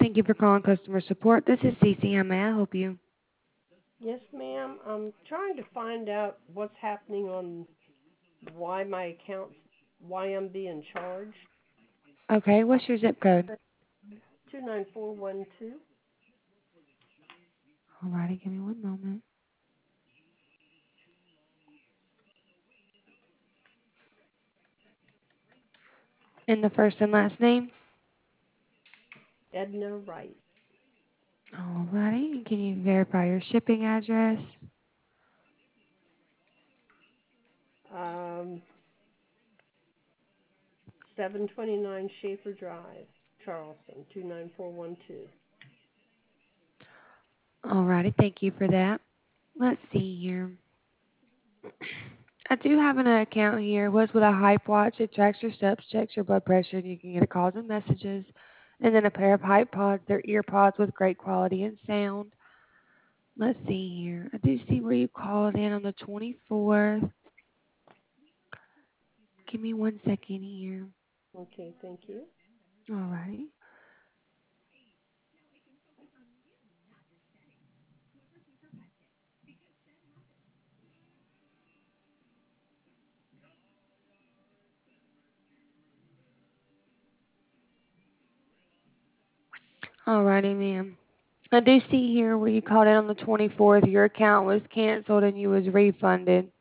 Thank you for calling customer support. This is Cece. How may I help you? Yes, ma'am. I'm trying to find out what's happening on why I'm being charged. Okay, what's your zip code? 29412. Alrighty, give me one moment. And the first and last name? Edna Wright. Alrighty, can you verify your shipping address? Um, 729 Schaefer Drive, Charleston, 29412. Alrighty, thank you for that. Let's see here. I do have an account here. It was with a Hype Watch. It tracks your steps, checks your blood pressure, and you can get calls and messages. And then a pair of Hype Pods. They're ear pods with great quality and sound. Let's see here. I do see where you called in on the 24th. Give me one second here. Okay, thank you. Alrighty. Alrighty, ma'am. I do see here where you called in on the 24th. Your account was canceled and you was refunded.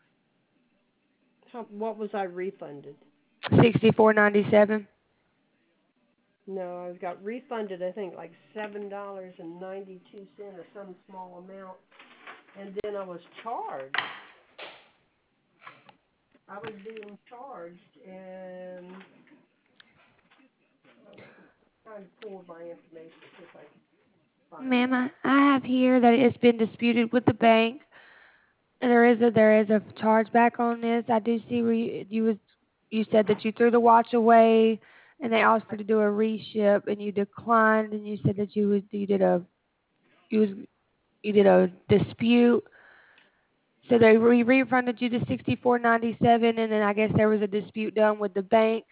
What was I refunded? $64.97. No, I got refunded, I think, like $7.92 or some small amount. And then I was charged. I was being charged, and trying to pull my information see if I can find Ma'am, that. I have here that it's been disputed with the bank. And there is a chargeback on this. I do see where you said that you threw the watch away and they asked for to do a reship and you declined and you said that you did a dispute. So they refunded you the $64.97 and then I guess there was a dispute done with the bank.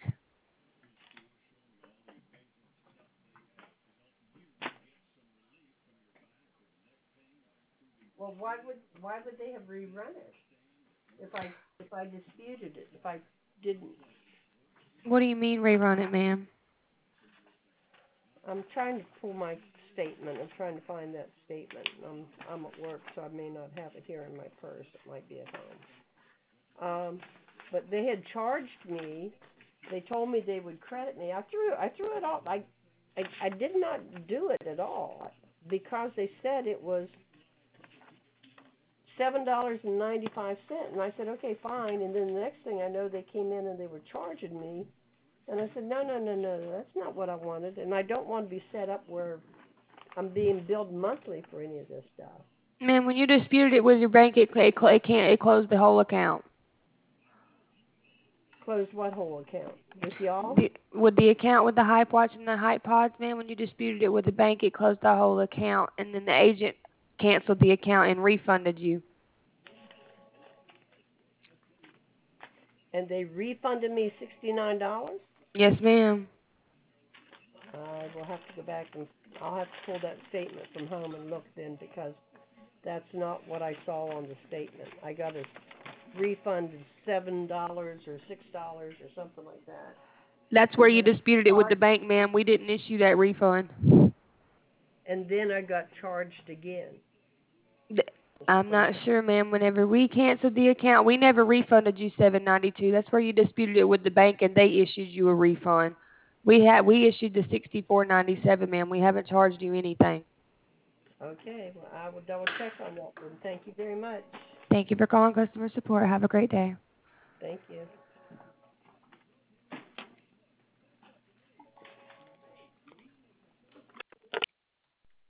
Well, why would they have rerun it if I disputed it, if I didn't? What do you mean rerun it, ma'am? I'm trying to pull my statement. I'm trying to find that statement. I'm at work, so I may not have it here in my purse. It might be at home. But they had charged me. They told me they would credit me. I threw it off. I did not do it at all because they said it was $7.95, and I said, okay, fine. And then the next thing I know, they came in and they were charging me, and I said, no, no, no, no, that's not what I wanted, and I don't want to be set up where I'm being billed monthly for any of this stuff. Ma'am, when you disputed it with your bank, it closed the whole account. Closed what whole account? With y'all? With the account with the Hype Watch and the Hype Pods, man, when you disputed it with the bank, it closed the whole account, and then the agent canceled the account and refunded you. And they refunded me $69? Yes, ma'am. I will have to go back and I'll have to pull that statement from home and look then because that's not what I saw on the statement. I got a refund of $7 or $6 or something like that. That's where And you then disputed it with the bank, ma'am. We didn't issue that refund. I got charged again. I'm not sure, ma'am. Whenever we canceled the account, we never refunded you $7.92. That's where you disputed it with the bank, and they issued you a refund. We issued the $64.97, ma'am. We haven't charged you anything. Okay, well, I will double check on that then. Thank you very much. Thank you for calling customer support. Have a great day. Thank you.